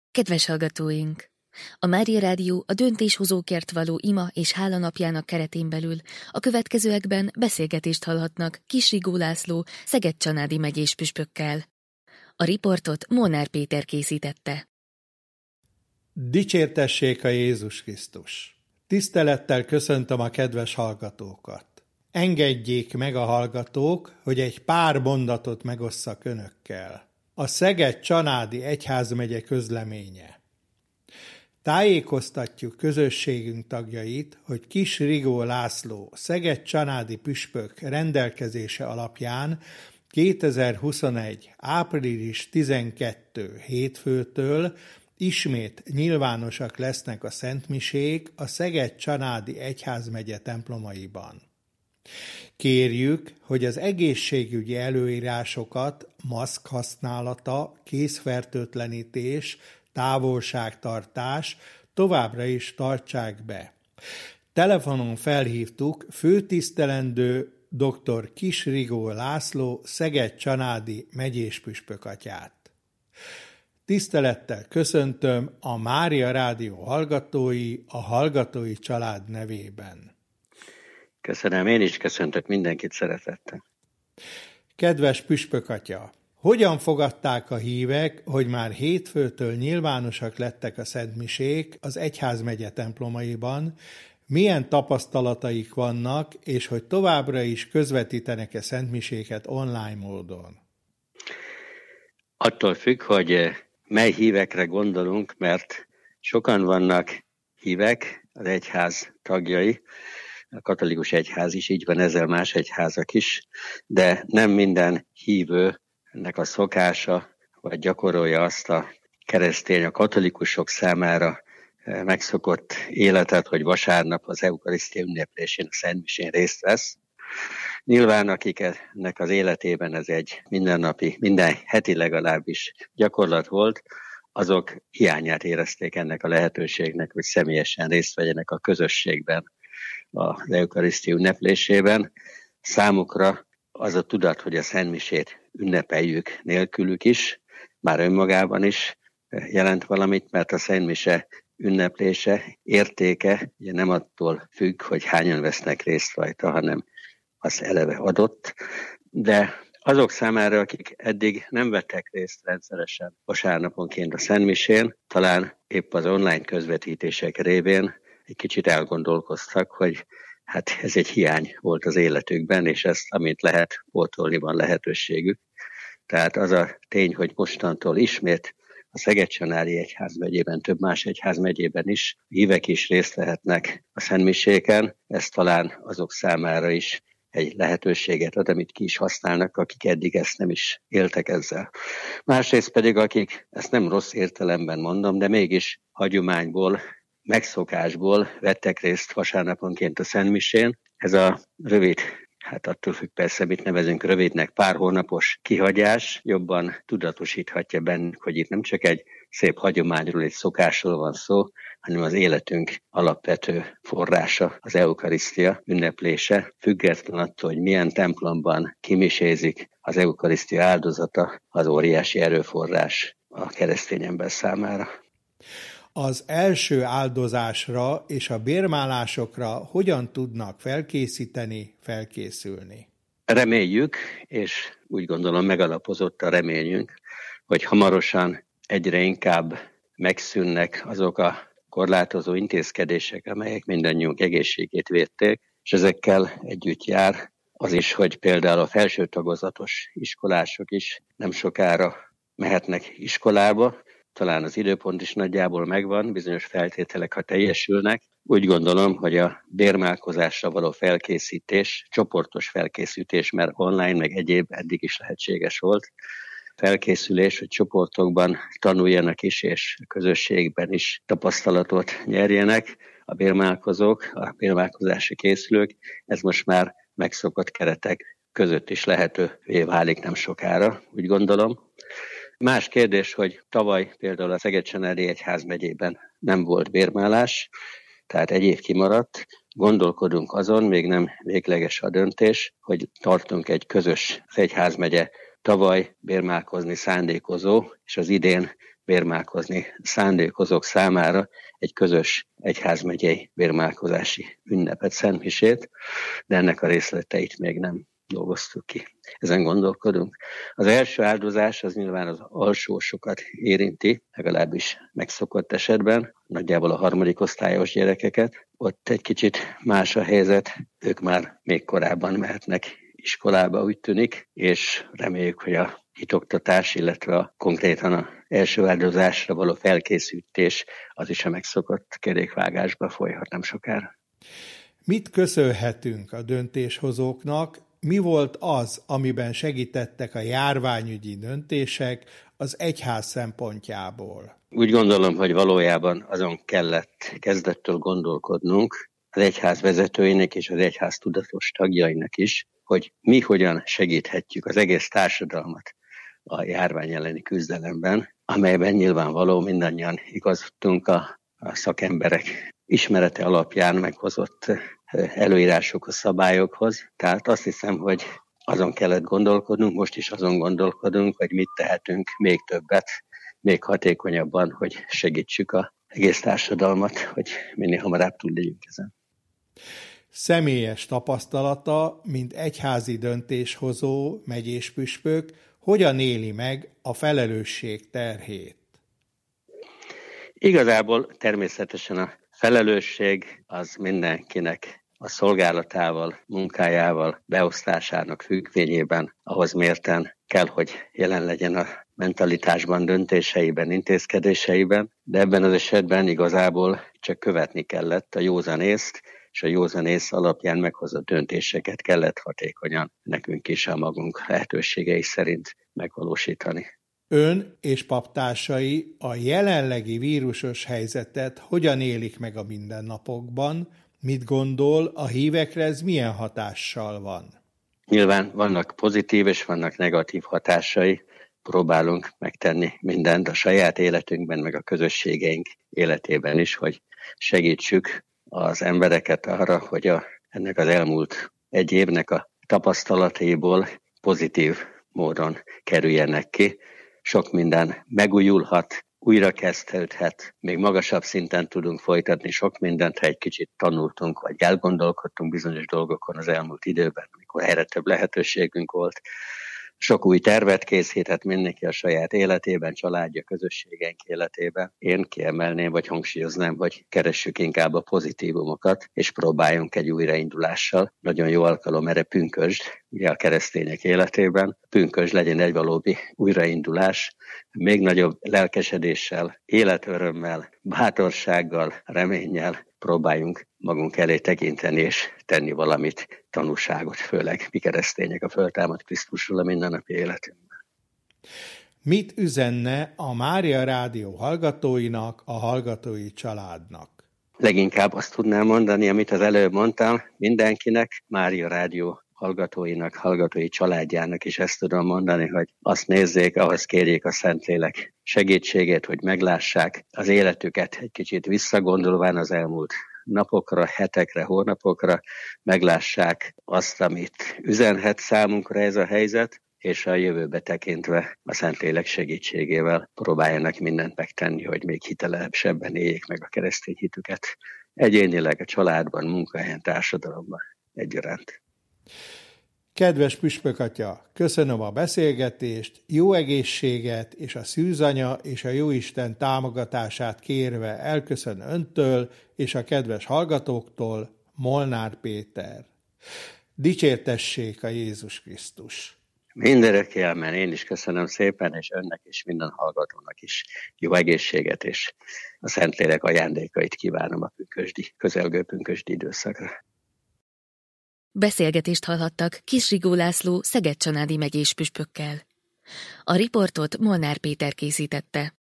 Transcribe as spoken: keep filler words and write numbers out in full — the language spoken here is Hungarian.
Kedves hallgatóink! A Mária Rádió a döntéshozókért való ima és hála napjának keretén belül a következőekben beszélgetést hallhatnak Kiss Rigó László Szeged-Csanádi megyés püspökkel. A riportot Molnár Péter készítette. Dicsértessék a Jézus Krisztus! Tisztelettel köszöntöm a kedves hallgatókat! Engedjék meg a hallgatók, hogy egy pár mondatot megosszak önökkel. A Szeged-Csanádi egyházmegye közleménye. Tájékoztatjuk közösségünk tagjait, hogy Kiss Rigó László Szeged-Csanádi püspök rendelkezése alapján kétezer-huszonegy. április tizenkettedike hétfőtől ismét nyilvánosak lesznek a szentmisék a Szeged-Csanádi egyházmegye templomaiban. Kérjük, hogy az egészségügyi előírásokat, maszk használata, kézfertőtlenítés, távolságtartás továbbra is tartsák be. Telefonon felhívtuk főtisztelendő dr. Kiss Rigó László Szeged-Csanádi megyéspüspök atyát. Tisztelettel köszöntöm a Mária Rádió hallgatói a hallgatói család nevében. Köszönöm, én is köszöntök mindenkit szeretettel. Kedves püspök atya, hogyan fogadták a hívek, hogy már hétfőtől nyilvánosak lettek a szentmisék az egyházmegye templomaiban, milyen tapasztalataik vannak, és hogy továbbra is közvetítenek-e szentmiséket online módon? Attól függ, hogy mely hívekre gondolunk, mert sokan vannak hívek, az egyház tagjai, a katolikus egyház is, így van ezzel más egyházak is, de nem minden hívőnek a szokása, vagy gyakorolja azt a keresztény, a katolikusok számára megszokott életet, hogy vasárnap az eukarisztia ünneplésén, a szentmisén részt vesz. Nyilván akiknek az életében ez egy mindennapi, minden heti legalábbis gyakorlat volt, azok hiányát érezték ennek a lehetőségnek, hogy személyesen részt vegyenek a közösségben, az eukarisztia ünneplésében. Számukra az a tudat, hogy a szentmisét ünnepeljük nélkülük is, már önmagában is jelent valamit, mert a szentmise ünneplése, értéke ugye nem attól függ, hogy hányan vesznek részt rajta, hanem az eleve adott. De azok számára, akik eddig nem vettek részt rendszeresen vasárnaponként a szentmisén, talán épp az online közvetítések révén egy kicsit elgondolkoztak, hogy hát ez egy hiány volt az életükben, és ezt, amit lehet, pótolni van lehetőségük. Tehát az a tény, hogy mostantól ismét a Szeged-Csanádi egyházmegyében, több más egyházmegyében is hívek is részt vehetnek a szentmiséken, ez talán azok számára is egy lehetőséget ad, amit ki is használnak, akik eddig ezt nem is éltek ezzel. Másrészt pedig, akik, ezt nem rossz értelemben mondom, de mégis hagyományból, megszokásból vettek részt vasárnaponként a szentmisén. Ez a rövid, hát attól függ persze, mit nevezünk rövidnek, pár hónapos kihagyás jobban tudatosíthatja bennük, hogy itt nem csak egy szép hagyományról, egy szokásról van szó, hanem az életünk alapvető forrása, az eukarisztia ünneplése, független attól, hogy milyen templomban kimisézik az eukarisztia áldozata, az óriási erőforrás a keresztény ember számára. Az első áldozásra és a bérmálásokra hogyan tudnak felkészíteni, felkészülni? Reméljük, és úgy gondolom megalapozott a reményünk, hogy hamarosan egyre inkább megszűnnek azok a korlátozó intézkedések, amelyek mindannyiunk egészségét védték, és ezekkel együtt jár az is, hogy például a felső tagozatos iskolások is nem sokára mehetnek iskolába, talán az időpont is nagyjából megvan, bizonyos feltételek, ha teljesülnek. Úgy gondolom, hogy a bérmálkozásra való felkészítés, csoportos felkészítés, mert online, meg egyéb eddig is lehetséges volt, felkészülés, hogy csoportokban tanuljanak is, és közösségben is tapasztalatot nyerjenek a bérmálkozók, a bérmálkozásra készülők. Ez most már megszokott keretek között is lehetővé válik nem sokára, úgy gondolom. Más kérdés, hogy tavaly például a Szeged-Csanádi egyházmegyében nem volt bérmálás, tehát egy év kimaradt. Gondolkodunk azon, még nem végleges a döntés, hogy tartunk egy közös egyházmegye tavaly bérmálkozni szándékozó és az idén bérmálkozni szándékozók számára egy közös egyházmegyei bérmálkozási ünnepet, szentmisét, de ennek a részleteit még nem dolgoztuk ki. Ezen gondolkodunk. Az első áldozás az nyilván az alsósokat érinti, legalábbis megszokott esetben, nagyjából a harmadik osztályos gyerekeket. Ott egy kicsit más a helyzet, ők már még korábban mehetnek iskolába, úgy tűnik, és reméljük, hogy a hitoktatás, illetve a konkrétan az első áldozásra való felkészítés az is a megszokott kerékvágásba folyhat nem sokára. Mit köszönhetünk a döntéshozóknak? Mi volt az, amiben segítettek a járványügyi döntések az egyház szempontjából? Úgy gondolom, hogy valójában azon kellett kezdettől gondolkodnunk, az egyház vezetőinek és az egyház tudatos tagjainak is, hogy mi hogyan segíthetjük az egész társadalmat a járvány elleni küzdelemben, amelyben nyilvánvaló mindannyian igazodtunk a, a szakemberek ismerete alapján meghozott előírásokhoz, szabályokhoz. Tehát azt hiszem, hogy azon kellett gondolkodnunk, most is azon gondolkodunk, hogy mit tehetünk még többet, még hatékonyabban, hogy segítsük az egész társadalmat, hogy minél hamarabb túl legyünk ezen. Személyes tapasztalata, mint egyházi döntéshozó, megyéspüspök, hogyan éli meg a felelősség terhét? Igazából természetesen a felelősség az mindenkinek a szolgálatával, munkájával, beosztásának függvényében, ahhoz mérten kell, hogy jelen legyen a mentalitásban, döntéseiben, intézkedéseiben, de ebben az esetben igazából csak követni kellett a józanészt, és a józanész alapján meghozott döntéseket kellett hatékonyan nekünk is a magunk lehetőségei szerint megvalósítani. Ön és paptársai a jelenlegi vírusos helyzetet hogyan élik meg a mindennapokban? Mit gondol, a hívekre ez milyen hatással van? Nyilván vannak pozitív és vannak negatív hatásai. Próbálunk megtenni mindent a saját életünkben, meg a közösségeink életében is, hogy segítsük az embereket arra, hogy a, ennek az elmúlt egy évnek a tapasztalataiból pozitív módon kerüljenek ki. Sok minden megújulhat, újra kezdődhet, még magasabb szinten tudunk folytatni sok mindent, ha egy kicsit tanultunk, vagy elgondolkodtunk bizonyos dolgokon az elmúlt időben, amikor erre több lehetőségünk volt. Sok új tervet készített mindenki a saját életében, családja, közösségeink életében. Én kiemelném, vagy hangsúlyoznám, hogy keressük inkább a pozitívumokat, és próbáljunk egy újraindulással. Nagyon jó alkalom erre pünkösd, ugye a keresztények életében. Pünkösd legyen egy valódi újraindulás, még nagyobb lelkesedéssel, életörömmel, bátorsággal, reménnyel próbáljunk magunk elé tekinteni és tenni valamit, tanúságot, főleg mi keresztények a föltámadt Krisztusról a mindennapi életünkben. Mit üzenne a Mária Rádió hallgatóinak, a hallgatói családnak? Leginkább azt tudnám mondani, amit az előbb mondtam, mindenkinek, Mária Rádió hallgatóinak, hallgatói családjának is ezt tudom mondani, hogy azt nézzék, ahhoz kérjék a Szentlélek segítségét, hogy meglássák az életüket egy kicsit visszagondolván az elmúlt napokra, hetekre, hónapokra, meglássák azt, amit üzenhet számunkra ez a helyzet, és a jövőbe tekintve a Szentlélek segítségével próbáljanak mindent megtenni, hogy még hitelesebben éljék meg a keresztény hitüket egyénileg, a családban, munkahelyen, társadalomban egyaránt. Kedves püspökatya, köszönöm a beszélgetést, jó egészséget és a szűzanya és a Jóisten támogatását kérve elköszön öntől és a kedves hallgatóktól, Molnár Péter. Dicsértessék a Jézus Krisztus! Mindörökkéelmen én is köszönöm szépen, és önnek és minden hallgatónak is jó egészséget, és a Szentlélek ajándékait kívánom a pünkösdi, közelgő pünkösdi időszakra. Beszélgetést hallhattak Kis Rigó László Szeged-Csanádi megyéspüspökkel. A riportot Molnár Péter készítette.